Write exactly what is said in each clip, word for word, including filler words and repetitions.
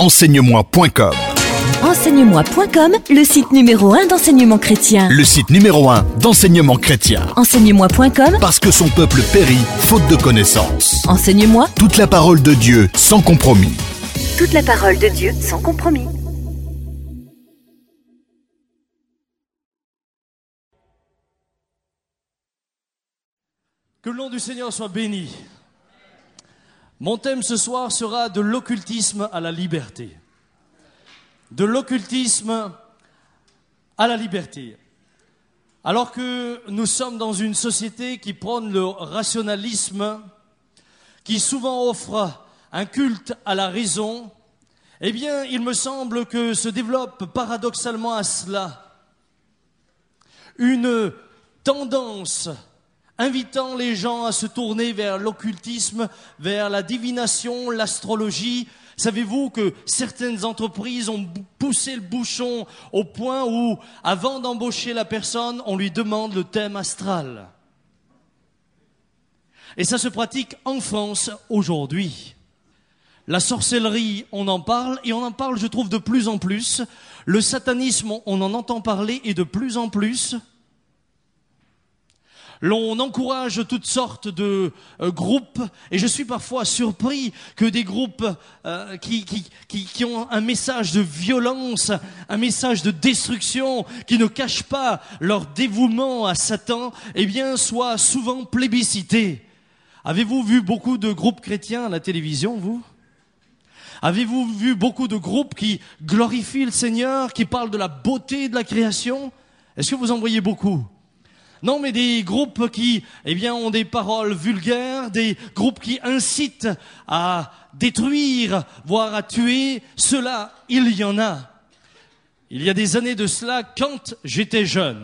enseigne-moi point com. enseigne-moi point com, le site numéro un d'enseignement chrétien. Le site numéro un d'enseignement chrétien. enseigne-moi point com, Parce que son peuple périt faute de connaissances. Enseigne-moi. Toute la parole de Dieu sans compromis. Toute la parole de Dieu sans compromis. Que le nom du Seigneur soit béni. Mon thème ce soir sera de l'occultisme à la liberté. De l'occultisme à la liberté. Alors que nous sommes dans une société qui prône le rationalisme, qui souvent offre un culte à la raison, eh bien, il me semble que se développe paradoxalement à cela une tendance invitant les gens à se tourner vers l'occultisme, vers la divination, l'astrologie. Savez-vous que certaines entreprises ont poussé le bouchon au point où, avant d'embaucher la personne, on lui demande le thème astral. Et ça se pratique en France aujourd'hui. La sorcellerie, on en parle, et on en parle, je trouve, de plus en plus. Le satanisme, on en entend parler, et de plus en plus. L'on encourage toutes sortes de euh, groupes, et je suis parfois surpris que des groupes euh, qui, qui, qui, qui ont un message de violence, un message de destruction, qui ne cachent pas leur dévouement à Satan, eh bien, soient souvent plébiscités. Avez-vous vu beaucoup de groupes chrétiens à la télévision, vous ? Avez-vous vu beaucoup de groupes qui glorifient le Seigneur, qui parlent de la beauté de la création ? Est-ce que vous en voyez beaucoup ? Non, mais des groupes qui, eh bien, ont des paroles vulgaires, des groupes qui incitent à détruire, voire à tuer, cela, il y en a. Il y a des années de cela, quand j'étais jeune.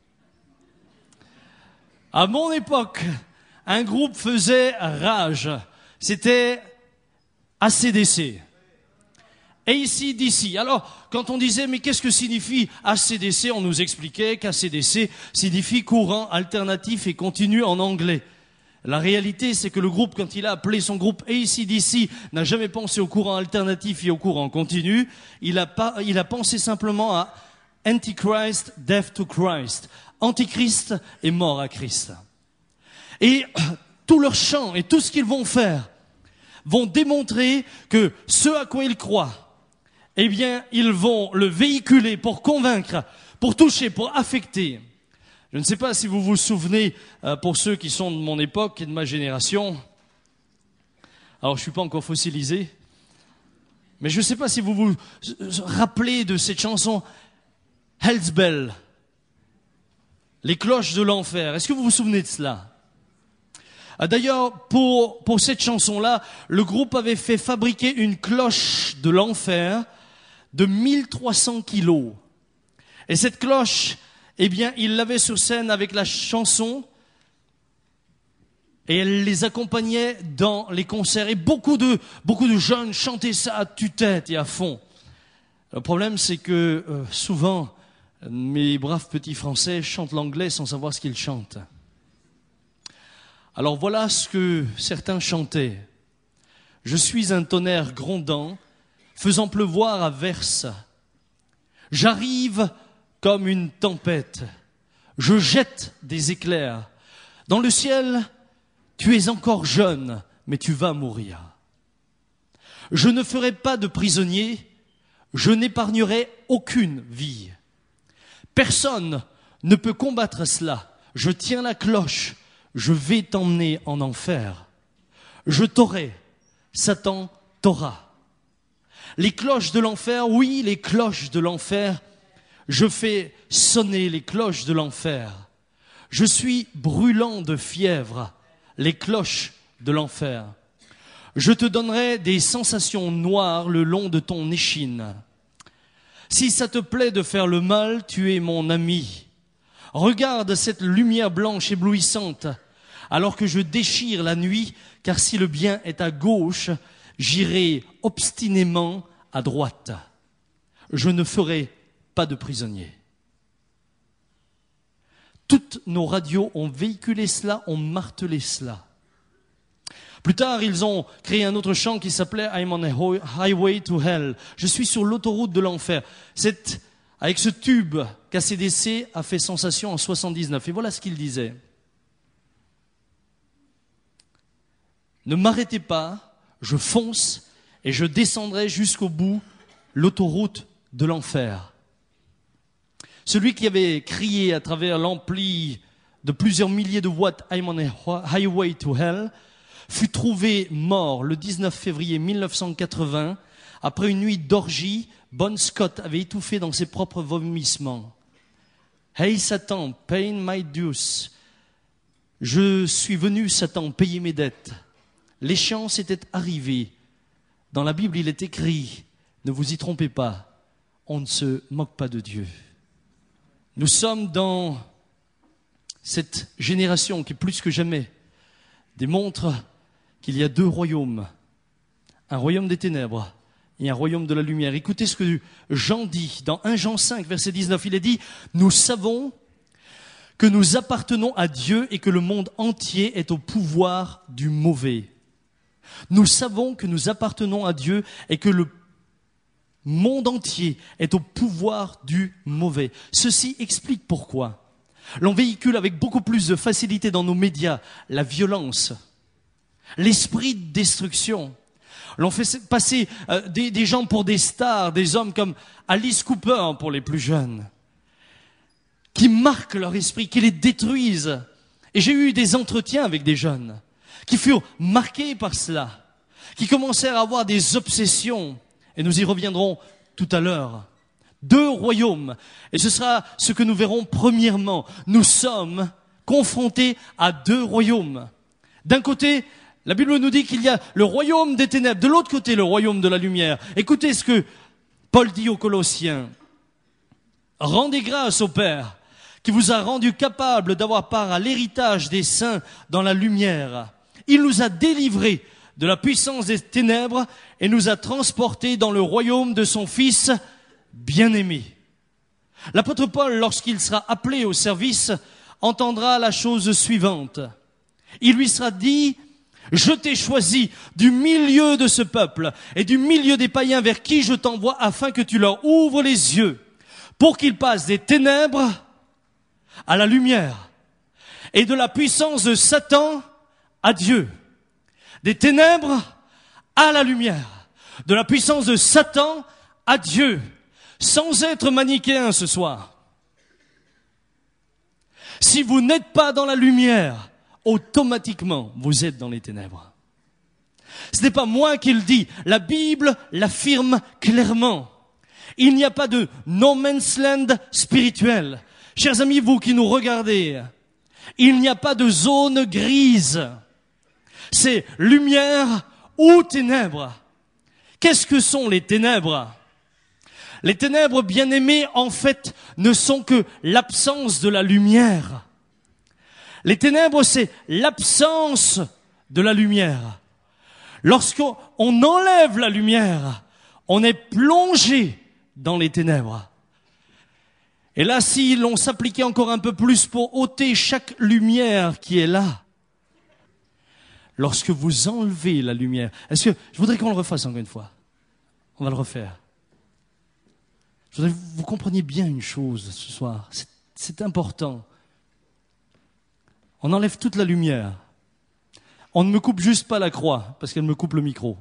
À mon époque, un groupe faisait rage. C'était A C D C. A C D C. Alors, quand on disait, mais qu'est-ce que signifie A C D C? On nous expliquait qu'A C D C signifie courant alternatif et continu en anglais. La réalité, c'est que le groupe, quand il a appelé son groupe A C D C, n'a jamais pensé au courant alternatif et au courant continu. Il a pas, il a pensé simplement à Antichrist, Death to Christ. Antichrist et mort à Christ. Et tout leur chant et tout ce qu'ils vont faire vont démontrer que ce à quoi ils croient, eh bien, ils vont le véhiculer pour convaincre, pour toucher, pour affecter. Je ne sais pas si vous vous souvenez, euh, pour ceux qui sont de mon époque et de ma génération, alors je ne suis pas encore fossilisé, mais je ne sais pas si vous vous rappelez de cette chanson Hell's Bell, les cloches de l'enfer. Est-ce que vous vous souvenez de cela ? D'ailleurs, pour, pour cette chanson-là, le groupe avait fait fabriquer une cloche de l'enfer de mille trois cents kilos. Et cette cloche, eh bien, il l'avait sur scène avec la chanson et elle les accompagnait dans les concerts. Et beaucoup de, beaucoup de jeunes chantaient ça à tue-tête et à fond. Le problème, c'est que euh, souvent, mes braves petits Français chantent l'anglais sans savoir ce qu'ils chantent. Alors voilà ce que certains chantaient. Je suis un tonnerre grondant, faisant pleuvoir à verse. J'arrive comme une tempête. Je jette des éclairs. Dans le ciel, tu es encore jeune, mais tu vas mourir. Je ne ferai pas de prisonnier, je n'épargnerai aucune vie. Personne ne peut combattre cela. Je tiens la cloche. Je vais t'emmener en enfer. Je t'aurai, Satan t'aura. Les cloches de l'enfer, oui, les cloches de l'enfer. Je fais sonner les cloches de l'enfer. Je suis brûlant de fièvre, les cloches de l'enfer. Je te donnerai des sensations noires le long de ton échine. Si ça te plaît de faire le mal, tu es mon ami. Regarde cette lumière blanche éblouissante, alors que je déchire la nuit, car si le bien est à gauche, j'irai obstinément à droite. Je ne ferai pas de prisonnier. Toutes nos radios ont véhiculé cela, ont martelé cela. Plus tard, ils ont créé un autre chant qui s'appelait I'm on a highway to hell. Je suis sur l'autoroute de l'enfer. C'est avec ce tube qu'A C D C a fait sensation en soixante-dix-neuf. Et voilà ce qu'il disait. Ne m'arrêtez pas, je fonce et je descendrai jusqu'au bout l'autoroute de l'enfer. Celui qui avait crié à travers l'ampli de plusieurs milliers de watts I'm on a highway to hell fut trouvé mort le dix-neuf février mille neuf cent quatre-vingts. Après une nuit d'orgie, Bon Scott avait étouffé dans ses propres vomissements. Hey Satan, pay my dues. Je suis venu, Satan, payer mes dettes. L'échéance était arrivée. Dans la Bible, il est écrit, ne vous y trompez pas, on ne se moque pas de Dieu. Nous sommes dans cette génération qui, plus que jamais, démontre qu'il y a deux royaumes. Un royaume des ténèbres et un royaume de la lumière. Écoutez ce que Jean dit dans premier Jean cinq, verset dix-neuf. Il est dit, nous savons que nous appartenons à Dieu et que le monde entier est au pouvoir du mauvais. Nous savons que nous appartenons à Dieu et que le monde entier est au pouvoir du mauvais. Ceci explique pourquoi l'on véhicule avec beaucoup plus de facilité dans nos médias la violence, l'esprit de destruction. L'on fait passer euh, des, des gens pour des stars, des hommes comme Alice Cooper pour les plus jeunes, qui marquent leur esprit, qui les détruisent. Et j'ai eu des entretiens avec des jeunes qui furent marqués par cela, qui commencèrent à avoir des obsessions. Et nous y reviendrons tout à l'heure. Deux royaumes. Et ce sera ce que nous verrons premièrement. Nous sommes confrontés à deux royaumes. D'un côté, la Bible nous dit qu'il y a le royaume des ténèbres. De l'autre côté, le royaume de la lumière. Écoutez ce que Paul dit aux Colossiens. Rendez grâce au Père qui vous a rendu capable d'avoir part à l'héritage des saints dans la lumière. Il nous a délivrés de la puissance des ténèbres et nous a transportés dans le royaume de son Fils bien-aimé. L'apôtre Paul, lorsqu'il sera appelé au service, entendra la chose suivante. Il lui sera dit, je t'ai choisi du milieu de ce peuple et du milieu des païens vers qui je t'envoie afin que tu leur ouvres les yeux pour qu'ils passent des ténèbres à la lumière et de la puissance de Satan à Dieu. Des ténèbres à la lumière, de la puissance de Satan à Dieu, sans être manichéen ce soir. Si vous n'êtes pas dans la lumière, automatiquement, vous êtes dans les ténèbres. Ce n'est pas moi qui le dis, la Bible l'affirme clairement. Il n'y a pas de no man's land spirituel. Chers amis, vous qui nous regardez, il n'y a pas de zone grise. C'est lumière ou ténèbres. Qu'est-ce que sont les ténèbres? Les ténèbres, bien-aimés, en fait, ne sont que l'absence de la lumière. Les ténèbres, c'est l'absence de la lumière. Lorsqu'on enlève la lumière, on est plongé dans les ténèbres. Et là, si l'on s'appliquait encore un peu plus pour ôter chaque lumière qui est là, lorsque vous enlevez la lumière, est-ce que, je voudrais qu'on le refasse encore une fois. On va le refaire. Je voudrais que vous compreniez bien une chose ce soir. C'est, c'est important. On enlève toute la lumière. On ne me coupe juste pas la croix, parce qu'elle me coupe le micro.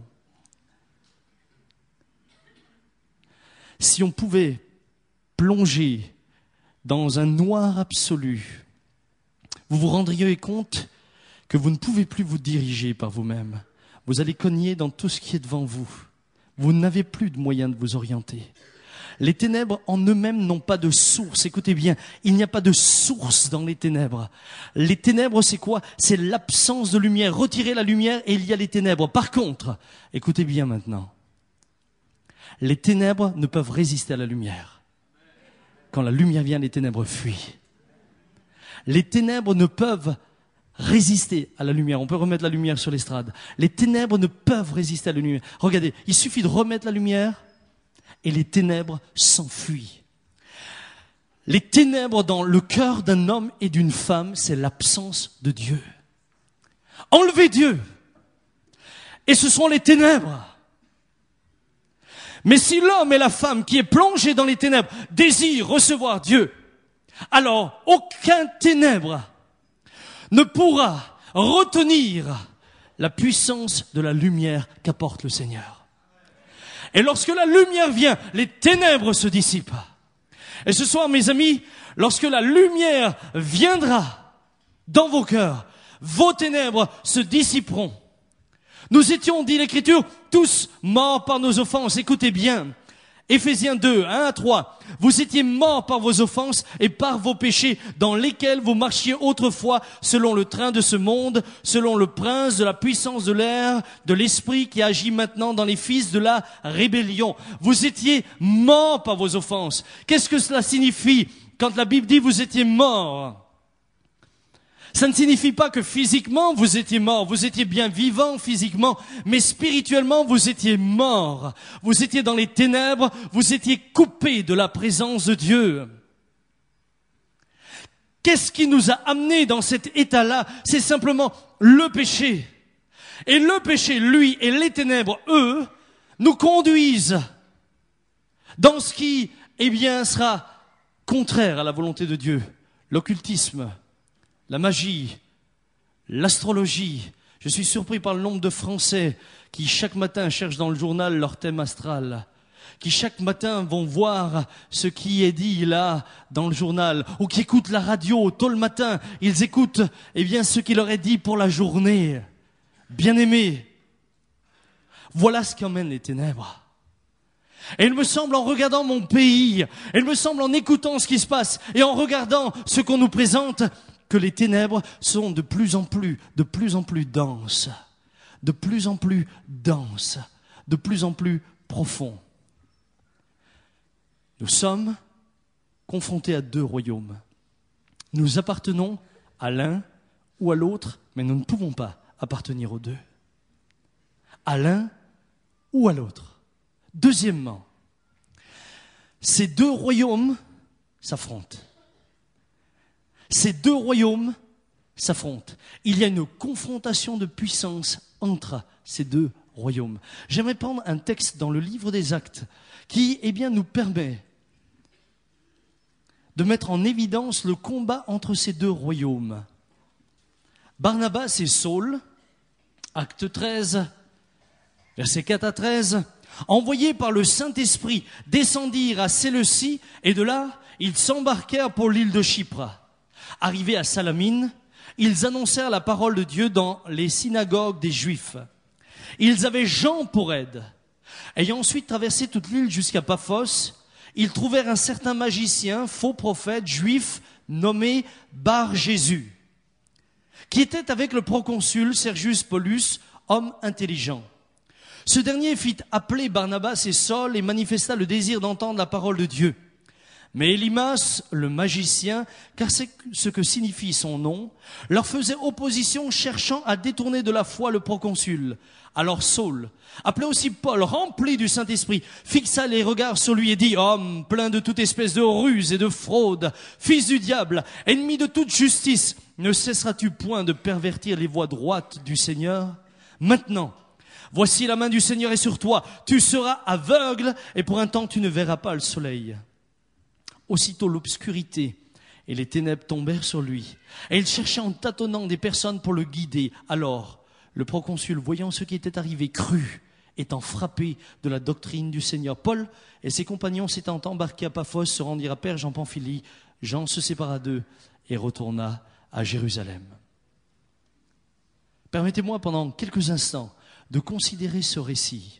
Si on pouvait plonger dans un noir absolu, vous vous rendriez compte que vous ne pouvez plus vous diriger par vous-même. Vous allez cogner dans tout ce qui est devant vous. Vous n'avez plus de moyen de vous orienter. Les ténèbres en eux-mêmes n'ont pas de source. Écoutez bien, il n'y a pas de source dans les ténèbres. Les ténèbres, c'est quoi? C'est l'absence de lumière. Retirez la lumière et il y a les ténèbres. Par contre, écoutez bien maintenant, les ténèbres ne peuvent résister à la lumière. Quand la lumière vient, les ténèbres fuient. Les ténèbres ne peuvent résister à la lumière. On peut remettre la lumière sur l'estrade. Les ténèbres ne peuvent résister à la lumière. Regardez, il suffit de remettre la lumière et les ténèbres s'enfuient. Les ténèbres dans le cœur d'un homme et d'une femme, c'est l'absence de Dieu. Enlevez Dieu et ce sont les ténèbres. Mais si l'homme et la femme qui est plongé dans les ténèbres désirent recevoir Dieu, alors aucun ténèbre ne pourra retenir la puissance de la lumière qu'apporte le Seigneur. Et lorsque la lumière vient, les ténèbres se dissipent. Et ce soir, mes amis, lorsque la lumière viendra dans vos cœurs, vos ténèbres se dissiperont. Nous étions, dit l'Écriture, tous morts par nos offenses. Écoutez bien, Éphésiens deux, un à trois. Vous étiez morts par vos offenses et par vos péchés, dans lesquels vous marchiez autrefois selon le train de ce monde, selon le prince de la puissance de l'air, de l'esprit qui agit maintenant dans les fils de la rébellion. Vous étiez morts par vos offenses. Qu'est-ce que cela signifie quand la Bible dit vous étiez morts? Ça ne signifie pas que physiquement vous étiez mort, vous étiez bien vivant physiquement, mais spirituellement vous étiez mort. Vous étiez dans les ténèbres, vous étiez coupé de la présence de Dieu. Qu'est-ce qui nous a amenés dans cet état-là? C'est simplement le péché. Et le péché, lui, et les ténèbres, eux, nous conduisent dans ce qui, eh bien, sera contraire à la volonté de Dieu. L'occultisme, la magie, l'astrologie. Je suis surpris par le nombre de Français qui chaque matin cherchent dans le journal leur thème astral, qui chaque matin vont voir ce qui est dit là dans le journal, ou qui écoutent la radio tôt le matin. Ils écoutent eh bien ce qui leur est dit pour la journée. Bien-aimés, voilà ce qui emmène les ténèbres. Et il me semble, en regardant mon pays, et il me semble en écoutant ce qui se passe et en regardant ce qu'on nous présente, que les ténèbres sont de plus en plus, de plus en plus denses, de plus en plus denses, de plus en plus profonds. Nous sommes confrontés à deux royaumes. Nous appartenons à l'un ou à l'autre, mais nous ne pouvons pas appartenir aux deux. À l'un ou à l'autre. Deuxièmement, ces deux royaumes s'affrontent. Ces deux royaumes s'affrontent. Il y a une confrontation de puissance entre ces deux royaumes. J'aimerais prendre un texte dans le livre des Actes qui, eh bien, nous permet de mettre en évidence le combat entre ces deux royaumes. Barnabas et Saul, Acte treize, versets quatre à treize, envoyés par le Saint-Esprit, descendirent à Séleucie et de là, ils s'embarquèrent pour l'île de Chypre. Arrivés à Salamine, ils annoncèrent la parole de Dieu dans les synagogues des Juifs. Ils avaient Jean pour aide. Ayant ensuite traversé toute l'île jusqu'à Paphos, ils trouvèrent un certain magicien, faux prophète, juif, nommé Bar-Jésus, qui était avec le proconsul Sergius Paulus, homme intelligent. Ce dernier fit appeler Barnabas et Saul et manifesta le désir d'entendre la parole de Dieu. Mais Élymas, le magicien, car c'est ce que signifie son nom, leur faisait opposition, cherchant à détourner de la foi le proconsul. Alors Saul, appelé aussi Paul, rempli du Saint-Esprit, fixa les regards sur lui et dit « Homme, plein de toute espèce de ruse et de fraude, fils du diable, ennemi de toute justice, ne cesseras-tu point de pervertir les voies droites du Seigneur? Maintenant, voici la main du Seigneur est sur toi, tu seras aveugle et pour un temps tu ne verras pas le soleil. » Aussitôt l'obscurité et les ténèbres tombèrent sur lui. Et il cherchait en tâtonnant des personnes pour le guider. Alors, le proconsul, voyant ce qui était arrivé, crut, étant frappé de la doctrine du Seigneur. Paul et ses compagnons s'étant embarqués à Paphos, se rendirent à Perge en Pamphylie. Jean se sépara d'eux et retourna à Jérusalem. Permettez-moi pendant quelques instants de considérer ce récit.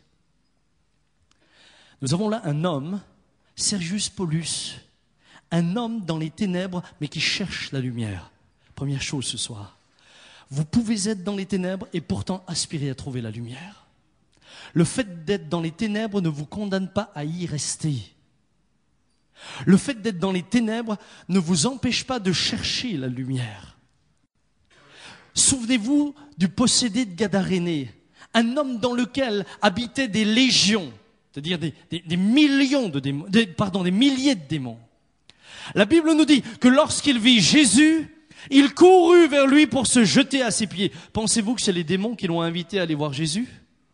Nous avons là un homme, Sergius Paulus, un homme dans les ténèbres, mais qui cherche la lumière. Première chose ce soir. Vous pouvez être dans les ténèbres et pourtant aspirer à trouver la lumière. Le fait d'être dans les ténèbres ne vous condamne pas à y rester. Le fait d'être dans les ténèbres ne vous empêche pas de chercher la lumière. Souvenez-vous du possédé de Gadarénée, un homme dans lequel habitaient des légions, c'est-à-dire des, des, des millions de démons, des, pardon, des milliers de démons. La Bible nous dit que lorsqu'il vit Jésus, il courut vers lui pour se jeter à ses pieds. Pensez-vous que c'est les démons qui l'ont invité à aller voir Jésus?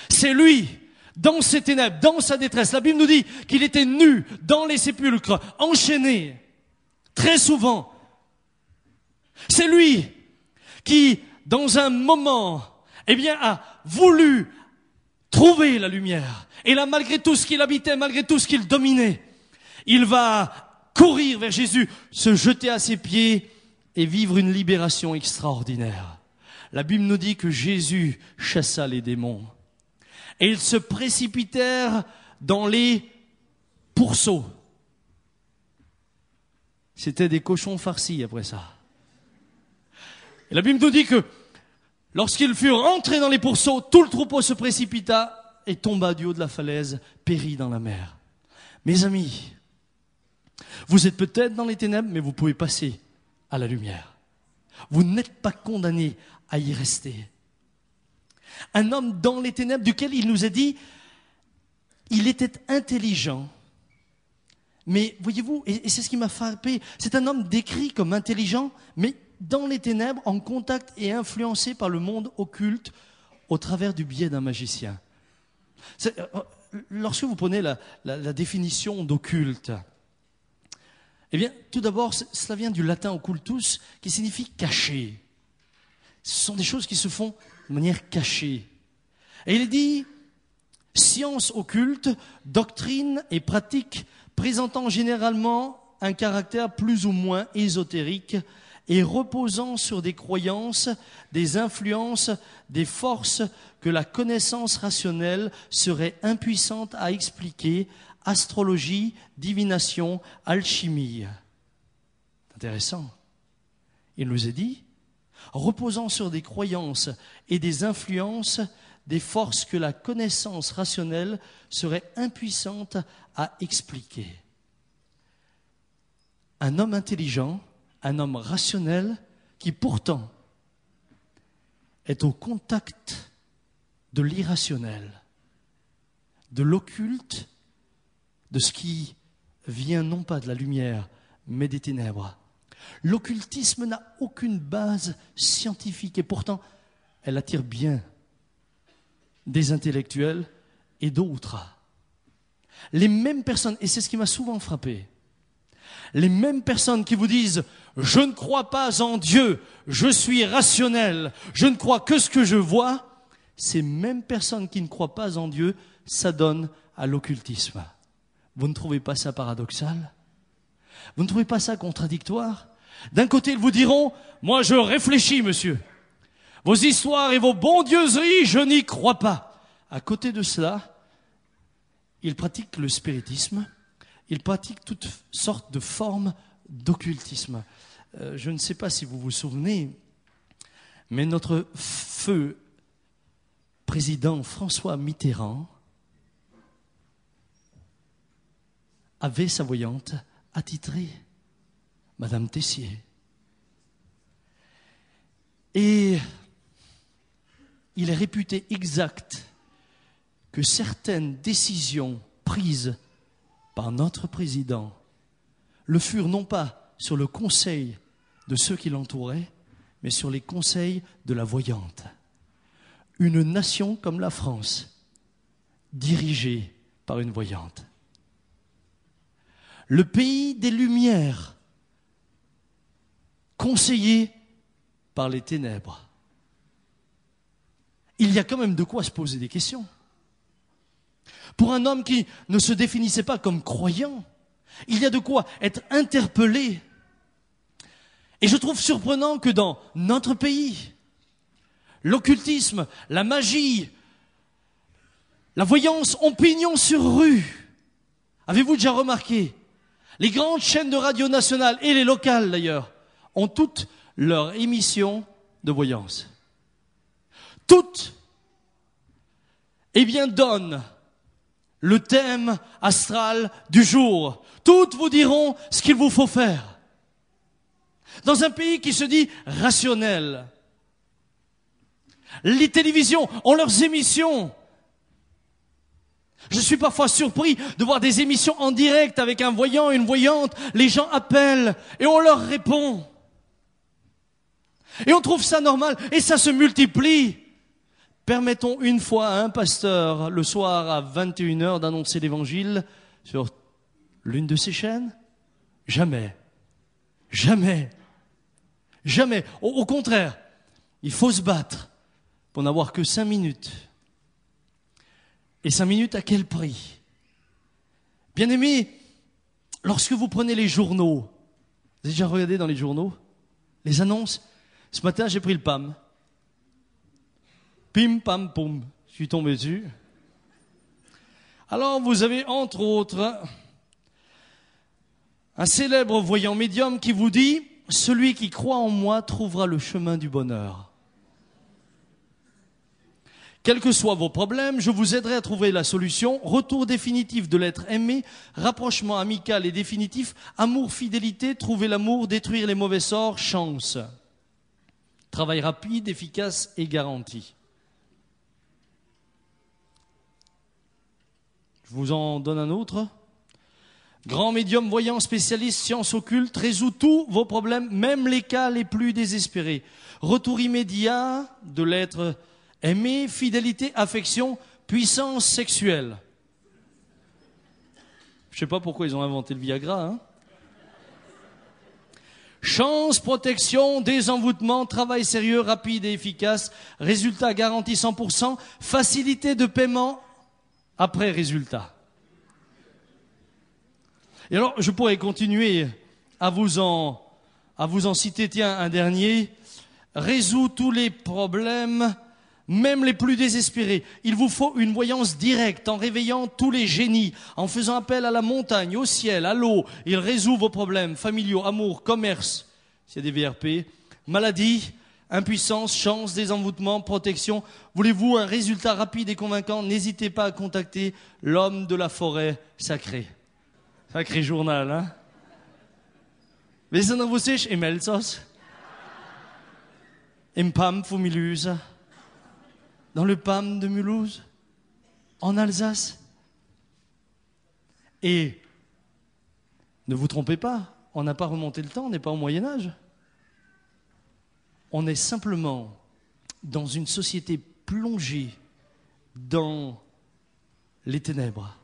C'est lui, dans ses ténèbres, dans sa détresse. La Bible nous dit qu'il était nu dans les sépulcres, enchaîné, très souvent. C'est lui qui, dans un moment, eh bien, a voulu trouver la lumière. Et là, malgré tout ce qu'il habitait, malgré tout ce qu'il dominait, il va courir vers Jésus, se jeter à ses pieds et vivre une libération extraordinaire. La Bible nous dit que Jésus chassa les démons. Et ils se précipitèrent dans les pourceaux. C'était des cochons farcis après ça. Et la Bible nous dit que lorsqu'ils furent rentrés dans les pourceaux, tout le troupeau se précipita et tomba du haut de la falaise, périt dans la mer. Mes amis, vous êtes peut-être dans les ténèbres, mais vous pouvez passer à la lumière. Vous n'êtes pas condamnés à y rester. Un homme dans les ténèbres duquel il nous a dit, il était intelligent. Mais voyez-vous, et c'est ce qui m'a frappé, c'est un homme décrit comme intelligent, mais dans les ténèbres, en contact et influencé par le monde occulte au travers du biais d'un magicien. C'est, lorsque vous prenez la, la, la définition d'occulte, eh bien, tout d'abord, cela vient du latin occultus, qui signifie caché. Ce sont des choses qui se font de manière cachée. Et il dit, science occulte, doctrine et pratique présentant généralement un caractère plus ou moins ésotérique et reposant sur des croyances, des influences, des forces que la connaissance rationnelle serait impuissante à expliquer, astrologie, divination, alchimie. C'est intéressant. Il nous a dit, reposant sur des croyances et des influences, des forces que la connaissance rationnelle serait impuissante à expliquer. Un homme intelligent, un homme rationnel, qui pourtant est au contact de l'irrationnel, de l'occulte, de ce qui vient non pas de la lumière, mais des ténèbres. L'occultisme n'a aucune base scientifique et pourtant, elle attire bien des intellectuels et d'autres. Les mêmes personnes, et c'est ce qui m'a souvent frappé, les mêmes personnes qui vous disent « Je ne crois pas en Dieu, je suis rationnel, je ne crois que ce que je vois », ces mêmes personnes qui ne croient pas en Dieu s'adonnent à l'occultisme. Vous ne trouvez pas ça paradoxal? Vous ne trouvez pas ça contradictoire? D'un côté, ils vous diront « Moi, je réfléchis, monsieur. Vos histoires et vos bondieuseries, je n'y crois pas. » À côté de cela, ils pratiquent le spiritisme. Ils pratiquent toutes sortes de formes d'occultisme. Euh, je ne sais pas si vous vous souvenez, mais notre feu président François Mitterrand avait sa voyante attitrée, Madame Tessier. Et il est réputé exact que certaines décisions prises par notre président le furent non pas sur le conseil de ceux qui l'entouraient, mais sur les conseils de la voyante. Une nation comme la France, dirigée par une voyante. Le pays des Lumières, conseillé par les ténèbres. Il y a quand même de quoi se poser des questions. Pour un homme qui ne se définissait pas comme croyant, il y a de quoi être interpellé. Et je trouve surprenant que dans notre pays, l'occultisme, la magie, la voyance ont pignon sur rue. Avez-vous déjà remarqué? Les grandes chaînes de radio nationales et les locales d'ailleurs ont toutes leurs émissions de voyance. Toutes, eh bien, donnent le thème astral du jour. Toutes vous diront ce qu'il vous faut faire. Dans un pays qui se dit rationnel, les télévisions ont leurs émissions. Je suis parfois surpris de voir des émissions en direct avec un voyant et une voyante. Les gens appellent et on leur répond. Et on trouve ça normal et ça se multiplie. Permettons une fois à un pasteur, le soir à vingt et une heures, d'annoncer l'évangile sur l'une de ses chaînes? Jamais. Jamais. Jamais. Au, au contraire, il faut se battre pour n'avoir que cinq minutes. Et cinq minutes à quel prix? Bien-aimés, lorsque vous prenez les journaux, vous avez déjà regardé dans les journaux les annonces? Ce matin, j'ai pris le P A M. Pim, pam, poum. Je suis tombé dessus. Alors, vous avez entre autres un célèbre voyant médium qui vous dit « Celui qui croit en moi trouvera le chemin du bonheur ». Quels que soient vos problèmes, je vous aiderai à trouver la solution. Retour définitif de l'être aimé, rapprochement amical et définitif, amour, fidélité, trouver l'amour, détruire les mauvais sorts, chance. Travail rapide, efficace et garanti. Je vous en donne un autre. Grand médium, voyant, spécialiste, sciences occultes, résout tous vos problèmes, même les cas les plus désespérés. Retour immédiat de l'être aimé, fidélité, affection, puissance sexuelle. Je ne sais pas pourquoi ils ont inventé le Viagra, hein. Chance, protection, désenvoûtement, travail sérieux, rapide et efficace, résultat garanti cent pour cent, facilité de paiement après résultat. Et alors, je pourrais continuer à vous en, à vous en citer, tiens, un dernier. Résout tous les problèmes, même les plus désespérés. Il vous faut une voyance directe en réveillant tous les génies, en faisant appel à la montagne, au ciel, à l'eau. Il résout vos problèmes familiaux, amour, commerce, s'il y a des V R P, maladie, impuissance, chance, désenvoûtement, protection. Voulez-vous un résultat rapide et convaincant? N'hésitez pas à contacter l'homme de la forêt sacrée. Sacré journal, hein? Wissen vous sich im Elsass? Im P A M von Mulhouse? Dans le P A M de Mulhouse? En Alsace? Et ne vous trompez pas, on n'a pas remonté le temps, on n'est pas au Moyen-Âge. On est simplement dans une société plongée dans les ténèbres.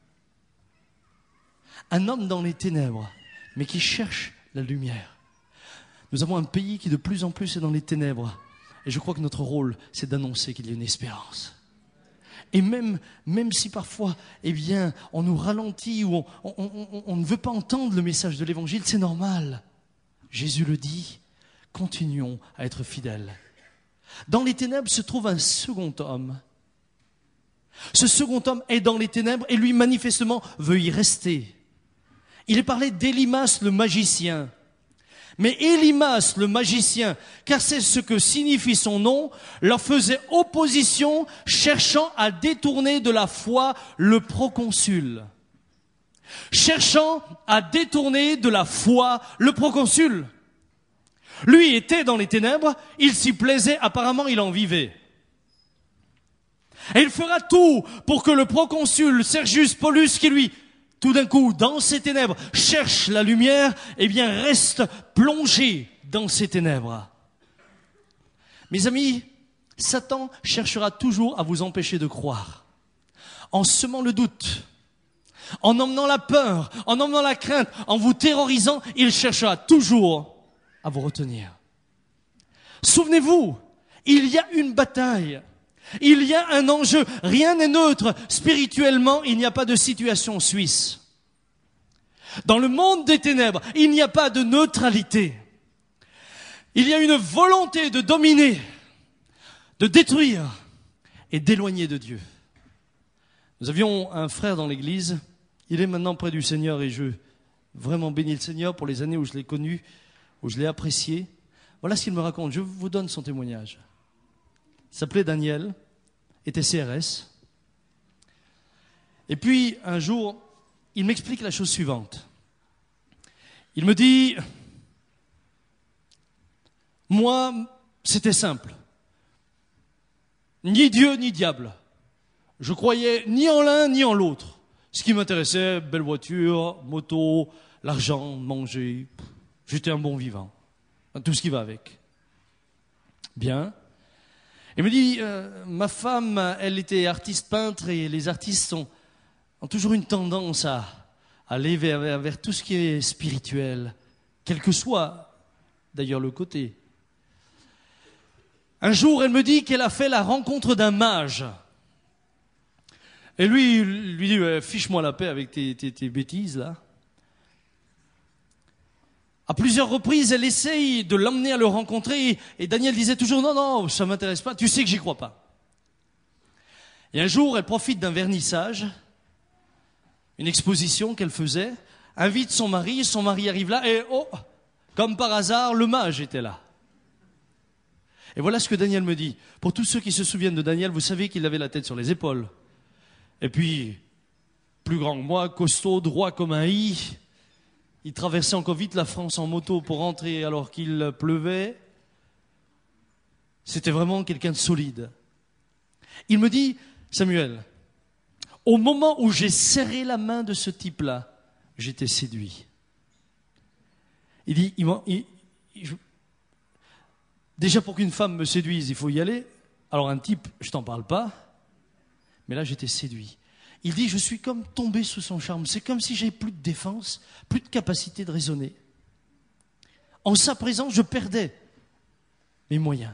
Un homme dans les ténèbres, mais qui cherche la lumière. Nous avons un pays qui de plus en plus est dans les ténèbres. Et je crois que notre rôle, c'est d'annoncer qu'il y a une espérance. Et même, même si parfois, eh bien, on nous ralentit ou on, on, on, on ne veut pas entendre le message de l'Évangile, c'est normal. Jésus le dit, continuons à être fidèles. Dans les ténèbres se trouve un second homme. Ce second homme est dans les ténèbres et lui, manifestement, veut y rester. Il est parlé d'Élimas le magicien. Mais Élimas le magicien, car c'est ce que signifie son nom, leur faisait opposition, cherchant à détourner de la foi le proconsul. Cherchant à détourner de la foi le proconsul. Lui était dans les ténèbres, il s'y plaisait, apparemment il en vivait. Et il fera tout pour que le proconsul Sergius Paulus, qui lui, tout d'un coup, dans ces ténèbres, cherche la lumière, eh bien reste plongé dans ces ténèbres. Mes amis, Satan cherchera toujours à vous empêcher de croire. En semant le doute, en emmenant la peur, en emmenant la crainte, en vous terrorisant, il cherchera toujours à vous retenir. Souvenez-vous, il y a une bataille. Il y a un enjeu, rien n'est neutre. Spirituellement, il n'y a pas de situation suisse. Dans le monde des ténèbres, il n'y a pas de neutralité. Il y a une volonté de dominer, de détruire et d'éloigner de Dieu. Nous avions un frère dans l'église, il est maintenant près du Seigneur et je vraiment bénis le Seigneur pour les années où je l'ai connu, où je l'ai apprécié. Voilà ce qu'il me raconte, je vous donne son témoignage. Il s'appelait Daniel, était C R S. Et puis, un jour, il m'explique la chose suivante. Il me dit, moi, c'était simple. Ni Dieu, ni diable. Je croyais ni en l'un, ni en l'autre. Ce qui m'intéressait, belle voiture, moto, l'argent, manger. J'étais un bon vivant. Tout ce qui va avec. Bien. Il me dit, euh, ma femme, elle était artiste peintre et les artistes ont, ont toujours une tendance à, à aller vers, vers, vers tout ce qui est spirituel, quel que soit d'ailleurs le côté. Un jour, elle me dit qu'elle a fait la rencontre d'un mage. Et lui, il lui dit, ouais, fiche-moi la paix avec tes, tes, tes bêtises là. À plusieurs reprises, elle essaye de l'emmener à le rencontrer et Daniel disait toujours non, non, ça m'intéresse pas, tu sais que j'y crois pas. Et un jour, elle profite d'un vernissage, une exposition qu'elle faisait, invite son mari, son mari arrive là et oh, comme par hasard, le mage était là. Et voilà ce que Daniel me dit. Pour tous ceux qui se souviennent de Daniel, vous savez qu'il avait la tête sur les épaules. Et puis, plus grand que moi, costaud, droit comme un i. Il traversait encore vite la France en moto pour rentrer alors qu'il pleuvait. C'était vraiment quelqu'un de solide. Il me dit, Samuel, au moment où j'ai serré la main de ce type-là, j'étais séduit. Il dit, il, il, il, je, déjà pour qu'une femme me séduise, il faut y aller. Alors un type, je t'en parle pas. Mais là, j'étais séduit. Il dit, je suis comme tombé sous son charme. C'est comme si j'avais plus de défense, plus de capacité de raisonner. En sa présence, je perdais mes moyens.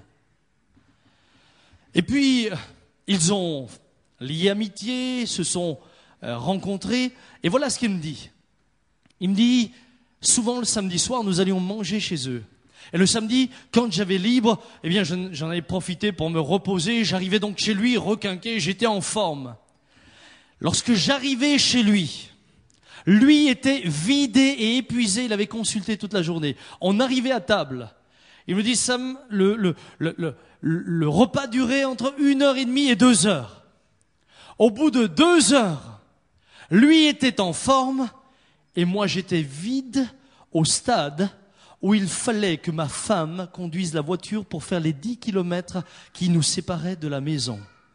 Et puis, ils ont lié amitié, se sont euh, rencontrés. Et voilà ce qu'il me dit. Il me dit, souvent le samedi soir, nous allions manger chez eux. Et le samedi, quand j'avais libre, eh bien, j'en avais profité pour me reposer. J'arrivais donc chez lui, requinqué, j'étais en forme. Lorsque j'arrivais chez lui, lui était vidé et épuisé, il avait consulté toute la journée. On arrivait à table. Il me dit, Sam, le, le, le, le, le repas durait entre une heure et demie et deux heures. Au bout de deux heures, lui était en forme et moi j'étais vide au stade où il fallait que ma femme conduise la voiture pour faire les dix kilomètres qui nous séparaient de la maison.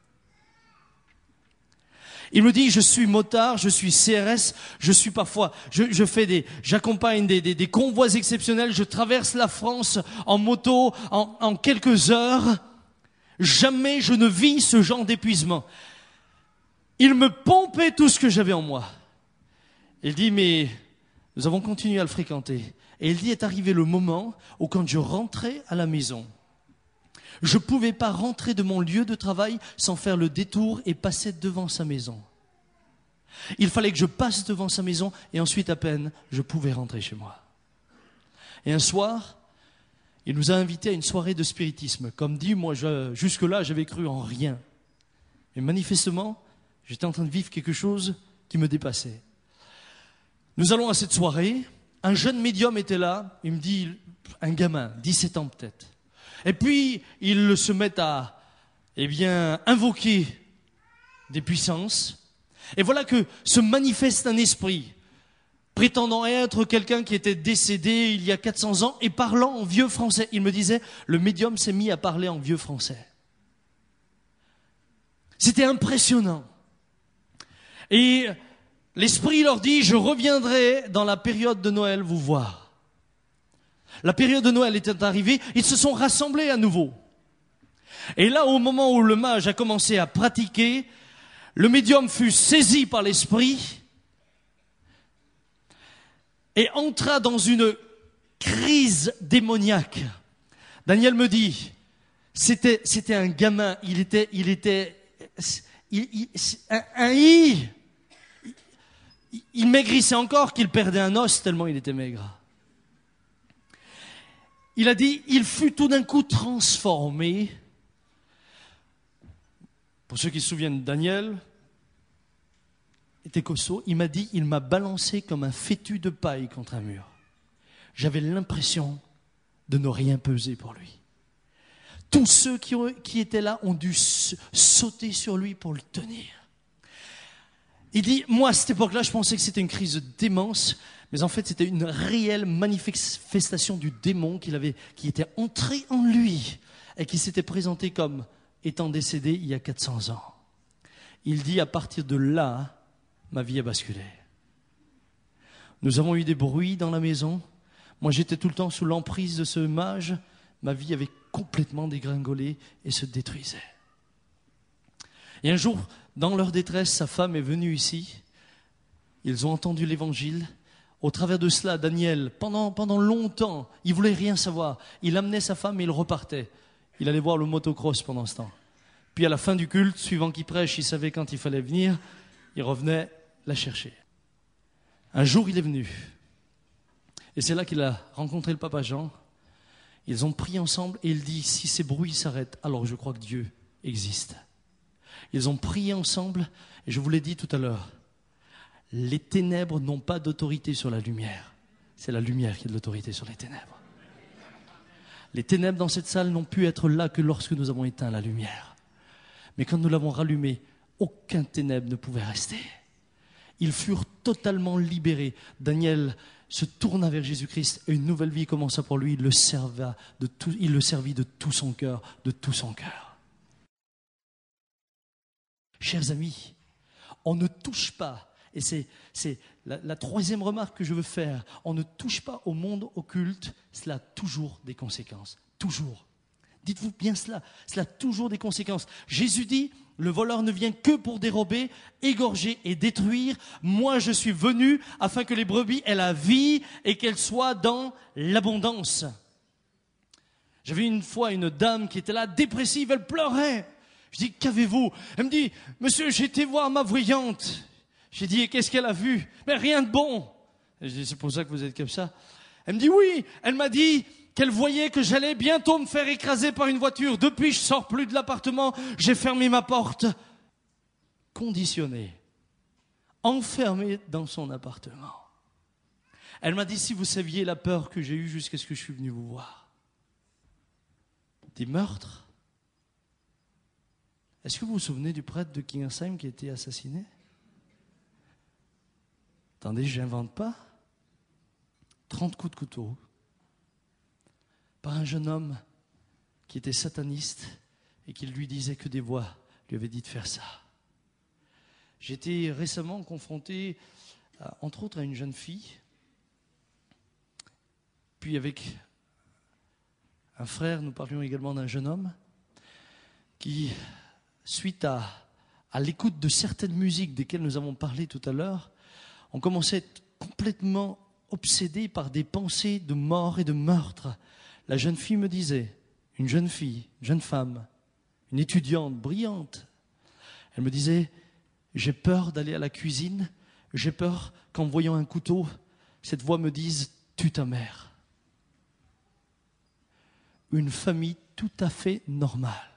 Il me dit, je suis motard, je suis C R S, je suis parfois, je, je fais des, j'accompagne des, des, des convois exceptionnels, je traverse la France en moto en, en quelques heures. Jamais je ne vis ce genre d'épuisement. Il me pompait tout ce que j'avais en moi. Il dit, mais nous avons continué à le fréquenter. Et il dit, est arrivé le moment où quand je rentrais à la maison, je ne pouvais pas rentrer de mon lieu de travail sans faire le détour et passer devant sa maison. Il fallait que je passe devant sa maison et ensuite à peine je pouvais rentrer chez moi. Et un soir, il nous a invités à une soirée de spiritisme. Comme dit, moi je, jusque-là j'avais cru en rien. Et manifestement, j'étais en train de vivre quelque chose qui me dépassait. Nous allons à cette soirée, un jeune médium était là, il me dit, un gamin, dix-sept ans peut-être. Et puis, ils se mettent à, eh bien, invoquer des puissances. Et voilà que se manifeste un esprit, prétendant être quelqu'un qui était décédé il y a quatre cents ans et parlant en vieux français. Il me disait, le médium s'est mis à parler en vieux français. C'était impressionnant. Et l'esprit leur dit, je reviendrai dans la période de Noël vous voir. La période de Noël était arrivée, ils se sont rassemblés à nouveau. Et là, au moment où le mage a commencé à pratiquer, le médium fut saisi par l'esprit et entra dans une crise démoniaque. Daniel me dit, c'était, c'était un gamin, il était, il était, il, il, un, un i. Il, il maigrissait encore qu'il perdait un os tellement il était maigre. Il a dit, il fut tout d'un coup transformé. Pour ceux qui se souviennent de Daniel, était costaud, il m'a dit, il m'a balancé comme un fétu de paille contre un mur. J'avais l'impression de ne rien peser pour lui. Tous ceux qui, ont, qui étaient là ont dû sauter sur lui pour le tenir. Il dit, moi à cette époque-là, je pensais que c'était une crise de démence, mais en fait c'était une réelle manifestation du démon qu'il avait, qui était entré en lui et qui s'était présenté comme étant décédé il y a quatre cents ans. Il dit, à partir de là, ma vie a basculé. Nous avons eu des bruits dans la maison. Moi j'étais tout le temps sous l'emprise de ce mage. Ma vie avait complètement dégringolé et se détruisait. Et un jour, dans leur détresse, sa femme est venue ici. Ils ont entendu l'évangile. Au travers de cela, Daniel, pendant, pendant longtemps, il ne voulait rien savoir. Il amenait sa femme et il repartait. Il allait voir le motocross pendant ce temps. Puis à la fin du culte, suivant qui prêche, il savait quand il fallait venir. Il revenait la chercher. Un jour, il est venu. Et c'est là qu'il a rencontré le papa Jean. Ils ont prié ensemble et il dit, si ces bruits s'arrêtent, alors je crois que Dieu existe. Ils ont prié ensemble et je vous l'ai dit tout à l'heure, les ténèbres n'ont pas d'autorité sur la lumière. C'est la lumière qui a de l'autorité sur les ténèbres. Les ténèbres dans cette salle n'ont pu être là que lorsque nous avons éteint la lumière. Mais quand nous l'avons rallumée, aucun ténèbre ne pouvait rester. Ils furent totalement libérés. Daniel se tourna vers Jésus-Christ et une nouvelle vie commença pour lui. Il le serva de tout, il le servit de tout son cœur, de tout son cœur. Chers amis, on ne touche pas, et c'est, c'est la, la troisième remarque que je veux faire, on ne touche pas au monde occulte, cela a toujours des conséquences. Toujours. Dites-vous bien cela, cela a toujours des conséquences. Jésus dit, le voleur ne vient que pour dérober, égorger et détruire. Moi, je suis venu afin que les brebis aient la vie et qu'elles soient dans l'abondance. J'avais une fois une dame qui était là, dépressive, elle pleurait. Je dis, qu'avez-vous? Elle me dit, monsieur, j'ai été voir ma voyante. J'ai dit, et qu'est-ce qu'elle a vu? Mais rien de bon. Et je dis, c'est pour ça que vous êtes comme ça. Elle me dit, oui. Elle m'a dit qu'elle voyait que j'allais bientôt me faire écraser par une voiture. Depuis, je sors plus de l'appartement. J'ai fermé ma porte. Conditionnée. Enfermée dans son appartement. Elle m'a dit, si vous saviez la peur que j'ai eue jusqu'à ce que je suis venu vous voir. Des meurtres. Est-ce que vous vous souvenez du prêtre de Kingersheim qui a été assassiné? Attendez, je n'invente pas. trente coups de couteau par un jeune homme qui était sataniste et qui lui disait que des voix lui avaient dit de faire ça. J'ai été récemment confronté, à, entre autres, à une jeune fille, puis avec un frère, nous parlions également d'un jeune homme qui, suite à, à l'écoute de certaines musiques desquelles nous avons parlé tout à l'heure, on commençait à être complètement obsédé par des pensées de mort et de meurtre. La jeune fille me disait, une jeune fille, une jeune femme, une étudiante brillante, elle me disait, j'ai peur d'aller à la cuisine, j'ai peur qu'en voyant un couteau, cette voix me dise, tue ta mère. Une famille tout à fait normale.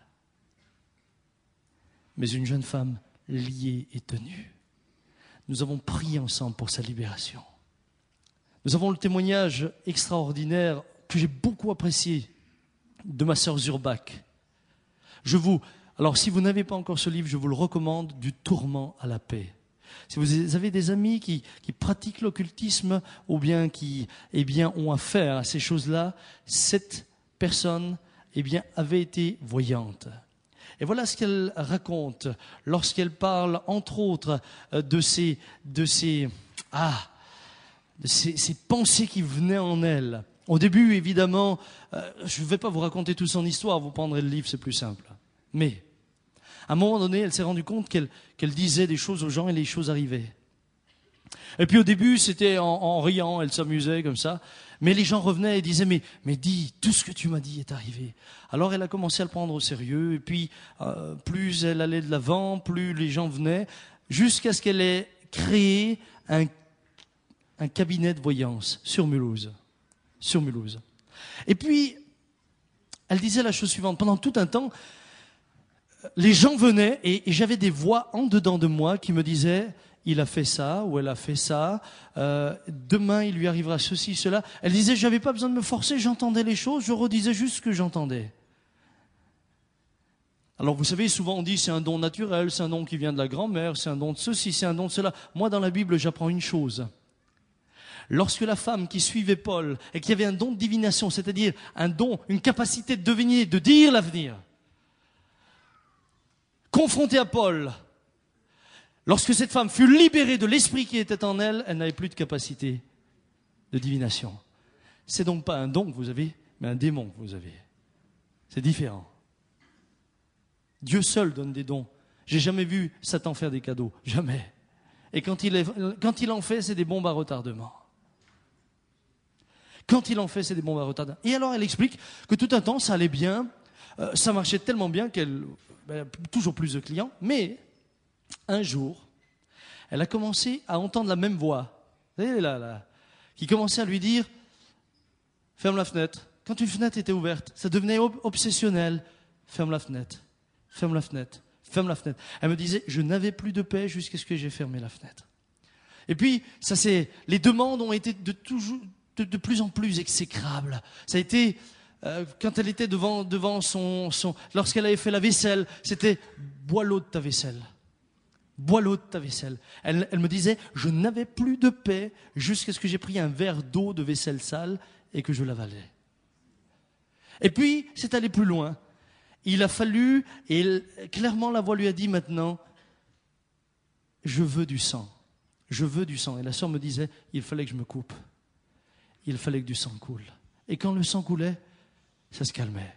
Mais une jeune femme liée et tenue. Nous avons prié ensemble pour sa libération. Nous avons le témoignage extraordinaire que j'ai beaucoup apprécié de ma sœur Zurbach. Je vous, alors si vous n'avez pas encore ce livre, je vous le recommande, Du tourment à la paix. Si vous avez des amis qui, qui pratiquent l'occultisme ou bien qui eh bien, ont affaire à ces choses-là, cette personne eh bien, avait été voyante. Et voilà ce qu'elle raconte lorsqu'elle parle, entre autres, de ces, de ces, ah, de ces, ces pensées qui venaient en elle. Au début, évidemment, euh, je ne vais pas vous raconter toute son histoire, vous prendrez le livre, c'est plus simple. Mais, à un moment donné, elle s'est rendue compte qu'elle, qu'elle disait des choses aux gens et les choses arrivaient. Et puis au début, c'était en, en riant, elle s'amusait comme ça. Mais les gens revenaient et disaient, mais, mais dis, tout ce que tu m'as dit est arrivé. Alors elle a commencé à le prendre au sérieux. Et puis, euh, plus elle allait de l'avant, plus les gens venaient, jusqu'à ce qu'elle ait créé un, un cabinet de voyance sur Mulhouse. Sur Mulhouse. Et puis, elle disait la chose suivante. Pendant tout un temps, les gens venaient et, et j'avais des voix en dedans de moi qui me disaient, il a fait ça ou elle a fait ça, euh, demain il lui arrivera ceci, cela. Elle disait, je n'avais pas besoin de me forcer, j'entendais les choses, je redisais juste ce que j'entendais. Alors vous savez, souvent on dit c'est un don naturel, c'est un don qui vient de la grand-mère, c'est un don de ceci, c'est un don de cela. Moi dans la Bible j'apprends une chose. Lorsque la femme qui suivait Paul et qui avait un don de divination, c'est-à-dire un don, une capacité de deviner, de dire l'avenir, confrontée à Paul, lorsque cette femme fut libérée de l'esprit qui était en elle, elle n'avait plus de capacité de divination. C'est donc pas un don que vous avez, mais un démon que vous avez. C'est différent. Dieu seul donne des dons. J'ai jamais vu Satan faire des cadeaux. Jamais. Et quand il, est, quand il en fait, c'est des bombes à retardement. Quand il en fait, c'est des bombes à retardement. Et alors, elle explique que tout un temps, ça allait bien. Euh, ça marchait tellement bien qu'elle... Ben, toujours plus de clients. Mais, un jour, elle a commencé à entendre la même voix. Vous voyez, là, là, qui commençait à lui dire « Ferme la fenêtre ». Quand une fenêtre était ouverte, ça devenait ob- obsessionnel. « Ferme la fenêtre, ferme la fenêtre, ferme la fenêtre ». Elle me disait « Je n'avais plus de paix jusqu'à ce que j'ai fermé la fenêtre ». Et puis, ça c'est, les demandes ont été de, toujours, de, de plus en plus exécrables. Ça a été, euh, quand elle était devant, devant son, son... Lorsqu'elle avait fait la vaisselle, c'était « Bois l'eau de ta vaisselle ». Bois l'eau de ta vaisselle. Elle, elle me disait, je n'avais plus de paix jusqu'à ce que j'ai pris un verre d'eau de vaisselle sale et que je l'avalais. Et puis, c'est allé plus loin. Il a fallu, et elle, clairement la voix lui a dit maintenant, je veux du sang. Je veux du sang. Et la sœur me disait, il fallait que je me coupe. Il fallait que du sang coule. Et quand le sang coulait, ça se calmait.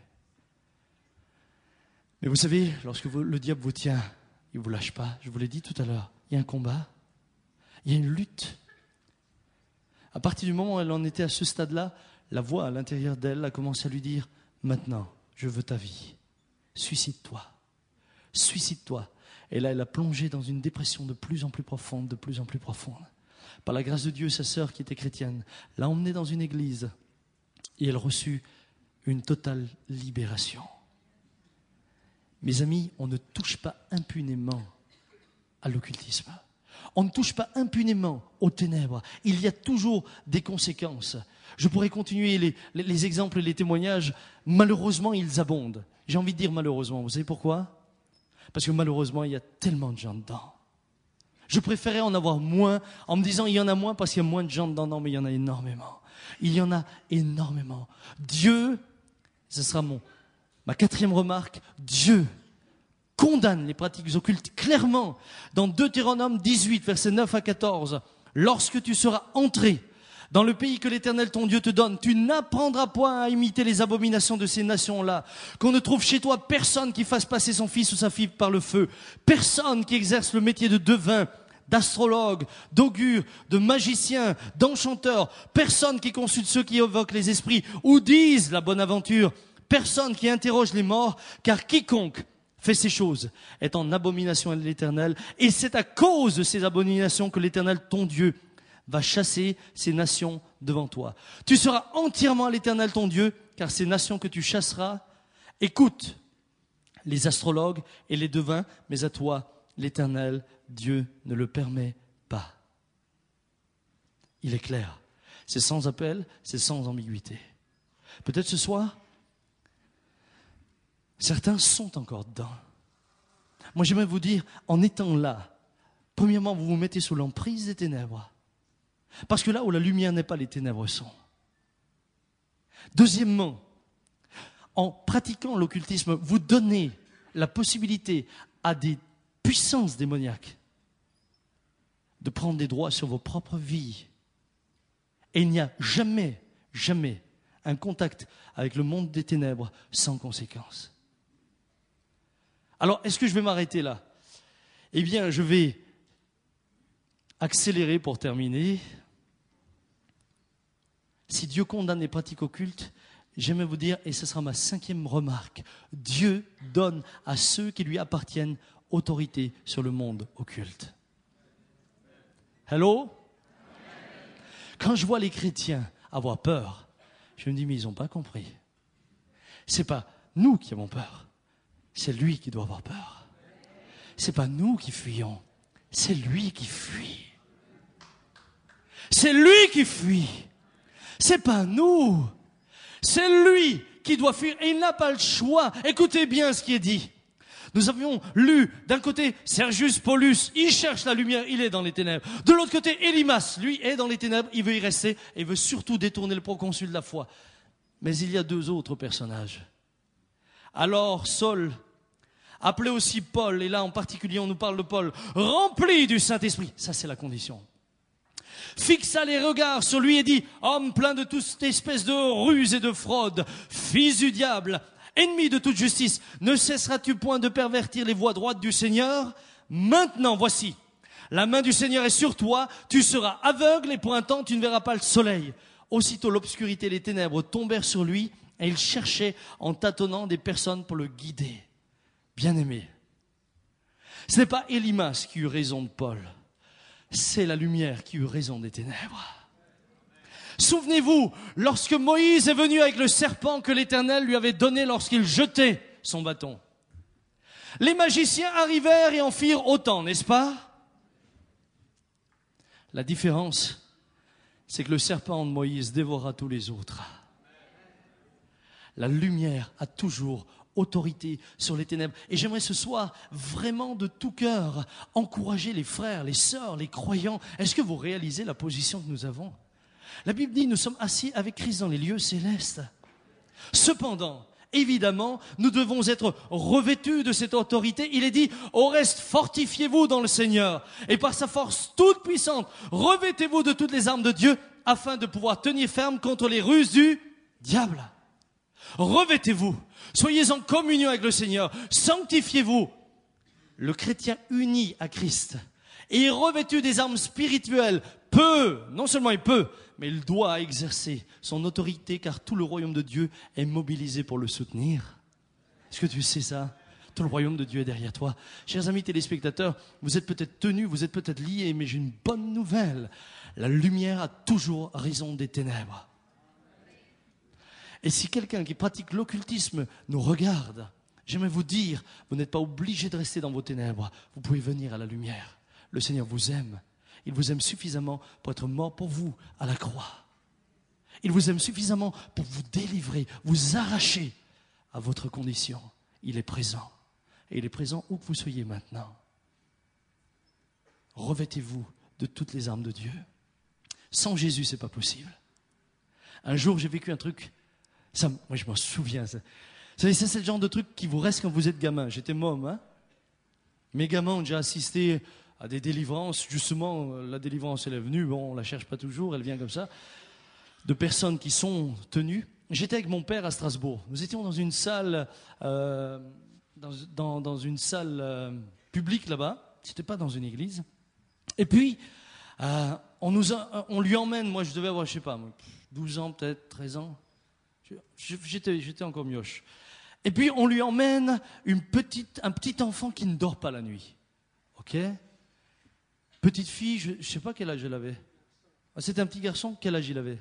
Mais vous savez, lorsque vous, le diable vous tient, il ne vous lâche pas, je vous l'ai dit tout à l'heure. Il y a un combat, il y a une lutte. À partir du moment où elle en était à ce stade-là, la voix à l'intérieur d'elle a commencé à lui dire « Maintenant, je veux ta vie. Suicide-toi. Suicide-toi. » Et là, elle a plongé dans une dépression de plus en plus profonde, de plus en plus profonde. Par la grâce de Dieu, sa sœur, qui était chrétienne, l'a emmenée dans une église et elle reçut une totale libération. Mes amis, on ne touche pas impunément à l'occultisme. On ne touche pas impunément aux ténèbres. Il y a toujours des conséquences. Je pourrais continuer les, les, les exemples et les témoignages. Malheureusement, ils abondent. J'ai envie de dire malheureusement. Vous savez pourquoi ? Parce que malheureusement, il y a tellement de gens dedans. Je préférais en avoir moins en me disant il y en a moins parce qu'il y a moins de gens dedans. Non, mais il y en a énormément. Il y en a énormément. Dieu, ce sera mon... Ma quatrième remarque, Dieu condamne les pratiques occultes clairement dans Deutéronome dix-huit, versets neuf à quatorze. Lorsque tu seras entré dans le pays que l'Éternel ton Dieu te donne, tu n'apprendras point à imiter les abominations de ces nations-là. Qu'on ne trouve chez toi personne qui fasse passer son fils ou sa fille par le feu, personne qui exerce le métier de devin, d'astrologue, d'augure, de magicien, d'enchanteur, personne qui consulte ceux qui évoquent les esprits ou disent la bonne aventure, personne qui interroge les morts, car quiconque fait ces choses est en abomination à l'Éternel, et c'est à cause de ces abominations que l'Éternel, ton Dieu, va chasser ces nations devant toi. Tu seras entièrement à l'Éternel, ton Dieu, car ces nations que tu chasseras, écoute les astrologues et les devins, mais à toi, l'Éternel, Dieu, ne le permet pas. Il est clair. C'est sans appel, c'est sans ambiguïté. Peut-être ce soir, certains sont encore dedans. Moi, j'aimerais vous dire, en étant là, premièrement, vous vous mettez sous l'emprise des ténèbres. Parce que là où la lumière n'est pas, les ténèbres sont. Deuxièmement, en pratiquant l'occultisme, vous donnez la possibilité à des puissances démoniaques de prendre des droits sur vos propres vies. Et il n'y a jamais, jamais un contact avec le monde des ténèbres sans conséquence. Alors, est-ce que je vais m'arrêter là ? Eh bien, je vais accélérer pour terminer. Si Dieu condamne les pratiques occultes, j'aimerais vous dire, et ce sera ma cinquième remarque, Dieu donne à ceux qui lui appartiennent autorité sur le monde occulte. Hello ? Quand je vois les chrétiens avoir peur, je me dis, mais ils n'ont pas compris. Ce n'est pas nous qui avons peur. C'est lui qui doit avoir peur. C'est pas nous qui fuyons, c'est lui qui fuit. C'est lui qui fuit. C'est pas nous. C'est lui qui doit fuir et il n'a pas le choix. Écoutez bien ce qui est dit. Nous avions lu d'un côté Sergius Paulus, il cherche la lumière, il est dans les ténèbres. De l'autre côté, Élymas, lui est dans les ténèbres, il veut y rester et veut surtout détourner le proconsul de la foi. Mais il y a deux autres personnages. Alors Saul, appelé aussi Paul, et là en particulier on nous parle de Paul, rempli du Saint-Esprit, ça c'est la condition, fixa les regards sur lui et dit, homme plein de toute espèce de ruse et de fraude, fils du diable, Ennemi de toute justice, ne cesseras-tu point de pervertir les voies droites du Seigneur? Maintenant, voici, la main du Seigneur est sur toi, tu seras aveugle et pour un temps tu ne verras pas le soleil. Aussitôt l'obscurité et les ténèbres tombèrent sur lui et il cherchait en tâtonnant des personnes pour le guider. Bien-aimé, ce n'est pas Élymas qui eut raison de Paul, c'est la lumière qui eut raison des ténèbres. Souvenez-vous, lorsque Moïse est venu avec le serpent que l'Éternel lui avait donné lorsqu'il jetait son bâton. Les magiciens arrivèrent et en firent autant, n'est-ce pas? La différence, c'est que le serpent de Moïse dévora tous les autres. La lumière a toujours autorité sur les ténèbres. Et j'aimerais ce soir, vraiment de tout cœur, encourager les frères, les sœurs, les croyants. Est-ce que vous réalisez la position que nous avons? La Bible dit, nous sommes assis avec Christ dans les lieux célestes. Cependant, évidemment, nous devons être revêtus de cette autorité. Il est dit, au reste, fortifiez-vous dans le Seigneur. Et par sa force toute puissante, revêtez-vous de toutes les armes de Dieu, afin de pouvoir tenir ferme contre les ruses du diable. Revêtez-vous, soyez en communion avec le Seigneur, sanctifiez-vous. Le chrétien uni à Christ et revêtu des armes spirituelles peut, non seulement il peut, mais il doit exercer son autorité car tout le royaume de Dieu est mobilisé pour le soutenir. Est-ce que tu sais ça? Tout le royaume de Dieu est derrière toi. Chers amis téléspectateurs, vous êtes peut-être tenus, vous êtes peut-être liés, mais j'ai une bonne nouvelle. La lumière a toujours raison des ténèbres. Et si quelqu'un qui pratique l'occultisme nous regarde, j'aimerais vous dire, vous n'êtes pas obligé de rester dans vos ténèbres. Vous pouvez venir à la lumière. Le Seigneur vous aime. Il vous aime suffisamment pour être mort pour vous à la croix. Il vous aime suffisamment pour vous délivrer, vous arracher à votre condition. Il est présent. Et il est présent où que vous soyez maintenant. Revêtez-vous de toutes les armes de Dieu. Sans Jésus, c'est pas possible. Un jour, j'ai vécu un truc, ça, moi je m'en souviens. Ça. Vous savez, c'est le genre de truc qui vous reste quand vous êtes gamin. J'étais môme, hein. Mes gamins ont déjà assisté à des délivrances. Justement, la délivrance, elle est venue, bon, on la cherche pas toujours, elle vient comme ça, de personnes qui sont tenues. J'étais avec mon père à Strasbourg. Nous étions dans une salle, euh, dans, dans, dans une salle euh, publique là-bas. C'était pas dans une église. Et puis, euh, on, nous a, on lui emmène, moi je devais avoir, je sais pas, douze ans peut-être, treize ans. J'étais, j'étais encore mioche. Et puis, on lui emmène une petite, un petit enfant qui ne dort pas la nuit. Ok? Petite fille, je ne sais pas quel âge elle avait. C'était un petit garçon, quel âge il avait?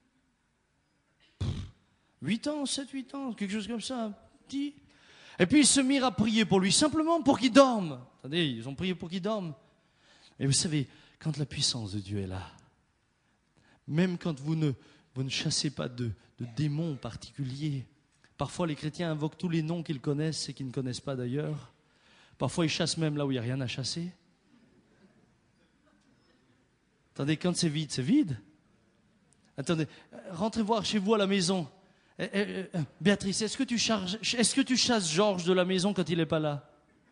huit ans, sept, huit ans, quelque chose comme ça, petit. Et puis ils se mirent à prier pour lui, simplement pour qu'il dorme. Attendez, ils ont prié pour qu'il dorme. Mais vous savez, quand la puissance de Dieu est là, même quand vous ne, vous ne chassez pas de, de démons particuliers, parfois les chrétiens invoquent tous les noms qu'ils connaissent et qu'ils ne connaissent pas d'ailleurs. Parfois ils chassent même là où il n'y a rien à chasser. Attendez, quand c'est vide, c'est vide. Attendez, rentrez voir chez vous à la maison. Eh, eh, eh, Béatrice, est-ce que tu charges, est-ce que tu chasses Georges de la maison quand il n'est pas là?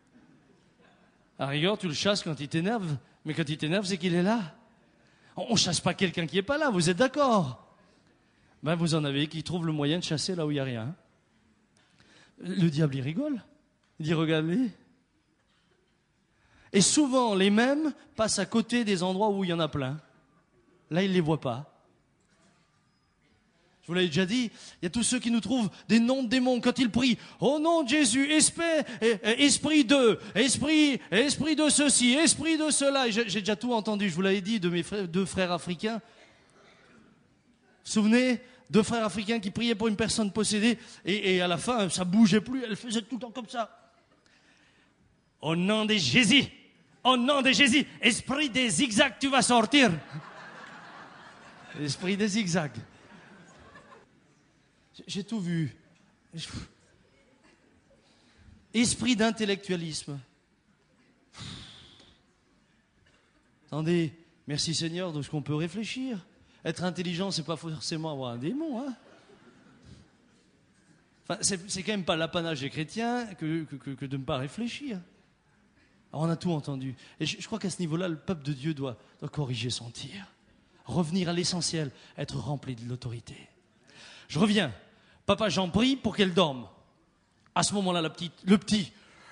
À rigueur, tu le chasses quand il t'énerve, mais quand il t'énerve, c'est qu'il est là. On ne chasse pas quelqu'un qui n'est pas là, vous êtes d'accord? Ben, vous en avez qui trouvent le moyen de chasser là où il n'y a rien. Le diable, il rigole. Il dit, regardez. Et souvent, les mêmes passent à côté des endroits où il y en a plein. Là, ils ne les voient pas. Je vous l'avais déjà dit, il y a tous ceux qui nous trouvent des noms de démons quand ils prient. Au nom de Jésus, esprit, esprit de, esprit, esprit de ceci, esprit de cela. J'ai, j'ai déjà tout entendu, je vous l'avais dit, de mes frères, deux frères africains. Vous vous souvenez? Deux frères africains qui priaient pour une personne possédée et, et à la fin, ça bougeait plus, elle faisait tout le temps comme ça. Au nom de Jésus, au nom de Jésus, esprit des zigzags, tu vas sortir. Esprit des zigzags. J'ai tout vu. Esprit d'intellectualisme. Attendez, merci Seigneur de ce qu'on peut réfléchir. Être intelligent, c'est pas forcément avoir un démon, hein. Enfin, c'est, c'est quand même pas l'apanage des chrétiens que, que, que de ne pas réfléchir. Alors on a tout entendu. Et je, je crois qu'à ce niveau-là, le peuple de Dieu doit, doit corriger son tir. Revenir à l'essentiel, être rempli de l'autorité. Je reviens. Papa, j'en prie pour qu'elle dorme. À ce moment-là, la petite, le petit,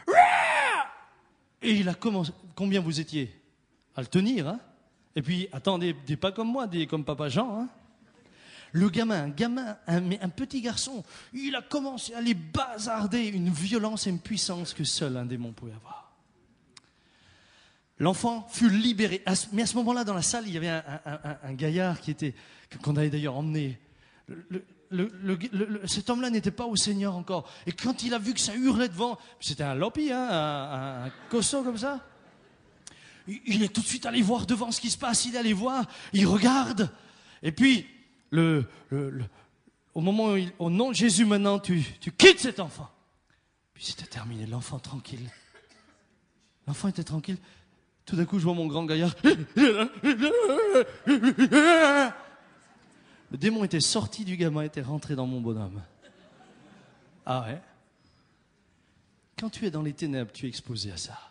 et il a commencé. Combien vous étiez à le tenir, hein? Et puis, attendez, des pas comme moi, des comme Papa Jean, hein? Le gamin, un gamin, un, un petit garçon, il a commencé à les bazarder, une violence et une puissance que seul un démon pouvait avoir. L'enfant fut libéré. Mais à ce moment-là, dans la salle, il y avait un, un, un, un gaillard qui était, qu'on avait d'ailleurs emmené. Le, le, le, le, le, cet homme-là n'était pas au Seigneur encore. Et quand il a vu que ça hurlait devant, c'était un lopi, hein, un, un, un cosso comme ça. Il est tout de suite allé voir devant ce qui se passe. Il est allé voir, il regarde. Et puis, le, le, le, au moment où, il, au nom de Jésus, maintenant, tu, tu quittes cet enfant. Puis c'était terminé, l'enfant tranquille. L'enfant était tranquille. Tout d'un coup, je vois mon grand gaillard. Le démon était sorti du gamin, était rentré dans mon bonhomme. Ah ouais? Quand tu es dans les ténèbres, tu es exposé à ça.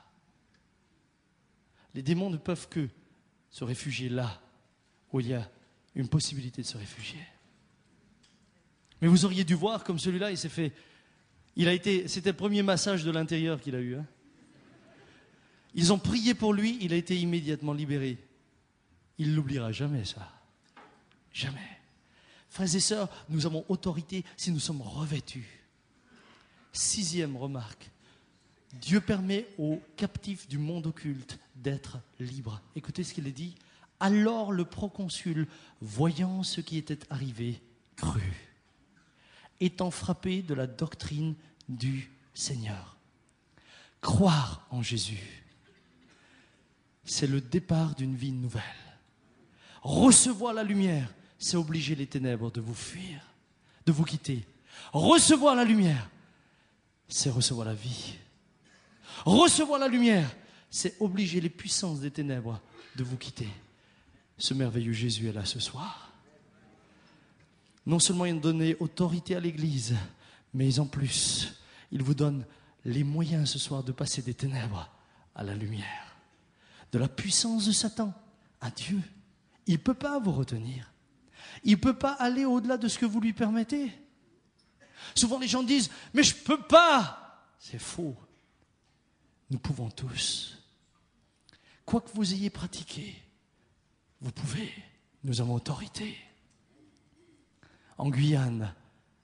Les démons ne peuvent que se réfugier là où il y a une possibilité de se réfugier. Mais vous auriez dû voir comme celui-là, il s'est fait... Il a été, c'était le premier massage de l'intérieur qu'il a eu. Hein. Ils ont prié pour lui, il a été immédiatement libéré. Il ne l'oubliera jamais, ça. Jamais. Frères et sœurs, nous avons autorité si nous sommes revêtus. Sixième remarque. Dieu permet aux captifs du monde occulte d'être libres. Écoutez ce qu'il est dit. Alors le proconsul, voyant ce qui était arrivé, crut, étant frappé de la doctrine du Seigneur. Croire en Jésus, c'est le départ d'une vie nouvelle. Recevoir la lumière, c'est obliger les ténèbres de vous fuir, de vous quitter. Recevoir la lumière, c'est recevoir la vie. Recevoir la lumière, c'est obliger les puissances des ténèbres de vous quitter. Ce merveilleux Jésus est là ce soir. Non seulement il donne autorité à l'Église, mais en plus, il vous donne les moyens ce soir de passer des ténèbres à la lumière. De la puissance de Satan à Dieu. Il ne peut pas vous retenir. Il ne peut pas aller au-delà de ce que vous lui permettez. Souvent les gens disent, mais je ne peux pas. C'est faux. Nous pouvons tous. Quoi que vous ayez pratiqué, vous pouvez. Nous avons autorité. En Guyane,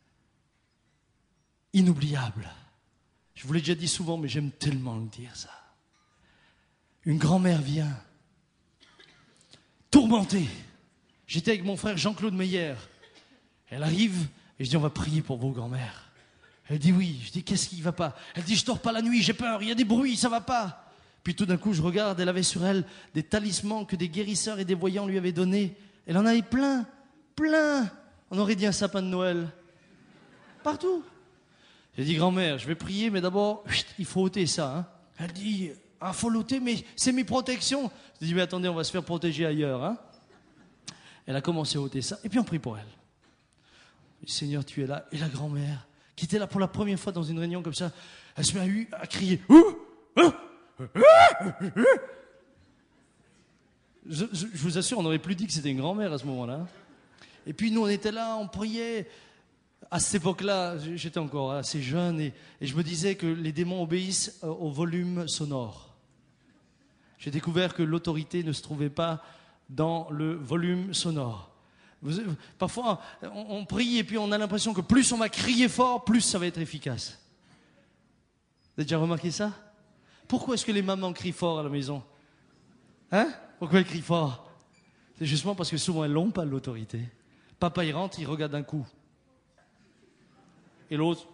inoubliable. Je vous l'ai déjà dit souvent, mais j'aime tellement le dire ça. Une grand-mère vient, tourmentée. J'étais avec mon frère Jean-Claude Meyer. Elle arrive et je dis, on va prier pour vos grand-mères. Elle dit oui. Je dis, qu'est-ce qui ne va pas? Elle dit, je dors pas la nuit, j'ai peur, il y a des bruits, ça ne va pas. Puis tout d'un coup, je regarde, elle avait sur elle des talismans que des guérisseurs et des voyants lui avaient donnés. Elle en avait plein, plein. On aurait dit un sapin de Noël. Partout. J'ai dit, grand-mère, je vais prier, mais d'abord, il faut ôter ça. Hein. Elle dit, ah, faut l'ôter, mais c'est mes protections. Je dis, mais attendez, on va se faire protéger ailleurs. Hein. Elle a commencé à ôter ça, et puis on prie pour elle. Seigneur, tu es là. Et la grand-mère, qui était là pour la première fois dans une réunion comme ça, elle se met à, à crier. Je, je, je vous assure, on n'aurait plus dit que c'était une grand-mère à ce moment-là. Et puis nous, on était là, on priait. À cette époque-là, j'étais encore assez jeune et, et je me disais que les démons obéissent au volume sonore. J'ai découvert que l'autorité ne se trouvait pas dans le volume sonore. Vous, parfois, on, on prie et puis on a l'impression que plus on va crier fort, plus ça va être efficace. Vous avez déjà remarqué ça? Pourquoi est-ce que les mamans crient fort à la maison? Hein? Pourquoi elles crient fort? C'est justement parce que souvent elles n'ont pas l'autorité. Papa, il rentre, il regarde un coup. Et l'autre,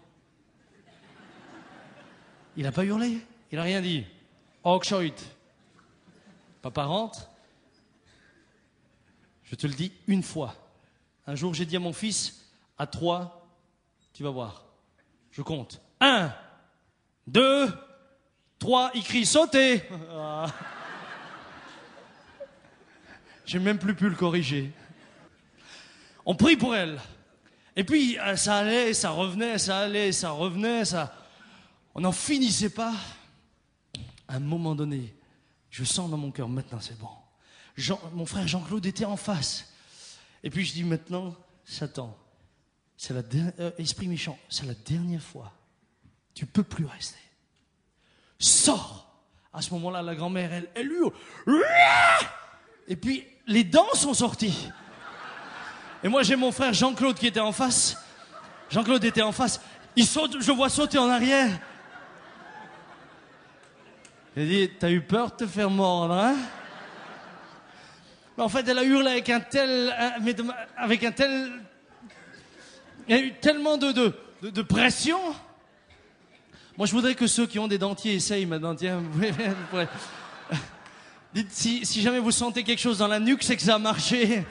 il n'a pas hurlé, il n'a rien dit. Okshoit. Papa rentre. Je te le dis une fois. Un jour, j'ai dit à mon fils, à trois, tu vas voir. Je compte. Un, deux, trois, il crie, sautez. J'ai même plus pu le corriger. On prie pour elle. Et puis, ça allait, ça revenait, ça allait, ça revenait, ça... On n'en finissait pas. À un moment donné, je sens dans mon cœur, maintenant c'est bon. Jean, mon frère Jean-Claude était en face. Et puis je dis, maintenant, Satan, c'est la der... euh, esprit méchant, c'est la dernière fois Tu peux plus rester. Sors. À ce moment-là, la grand-mère, elle, elle hurle. Et puis, les dents sont sorties. Et moi, j'ai mon frère Jean-Claude qui était en face. Jean-Claude était en face. Il saute, je vois sauter en arrière. J'ai dit, t'as eu peur de te faire mordre, hein? Mais en fait, elle a hurlé avec un tel... Avec un tel... Il y a eu tellement de, de, de, de pression. Moi, je voudrais que ceux qui ont des dentiers essayent maintenant. Tiens, vous pouvez, vous pouvez. Dites, si, si jamais vous sentez quelque chose dans la nuque, c'est que ça a marché.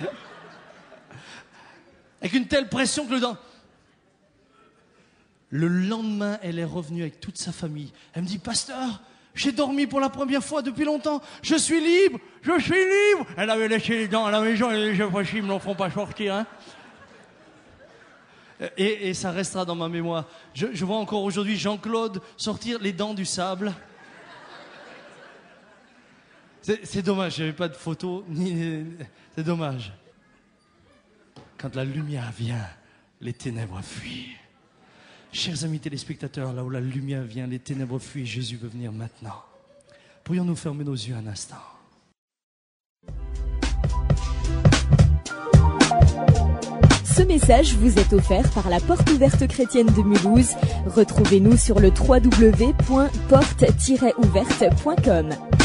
Avec une telle pression que le dent... Le lendemain, elle est revenue avec toute sa famille. Elle me dit, pasteur, j'ai dormi pour la première fois depuis longtemps. Je suis libre, je suis libre. Elle avait laissé les dents à la maison, elle a dit, je ils me l'en font pas sortir, hein. Et, et ça restera dans ma mémoire. Je, je vois encore aujourd'hui Jean-Claude sortir les dents du sable. C'est, c'est dommage, j'avais pas de photo, ni, c'est dommage. Quand la lumière vient, les ténèbres fuient. Chers amis téléspectateurs, là où la lumière vient, les ténèbres fuient, Jésus veut venir maintenant. Pourrions-nous fermer nos yeux un instant? Ce message vous est offert par la Porte Ouverte Chrétienne de Mulhouse. Retrouvez-nous sur le w w w point porte tiret ouverte point com.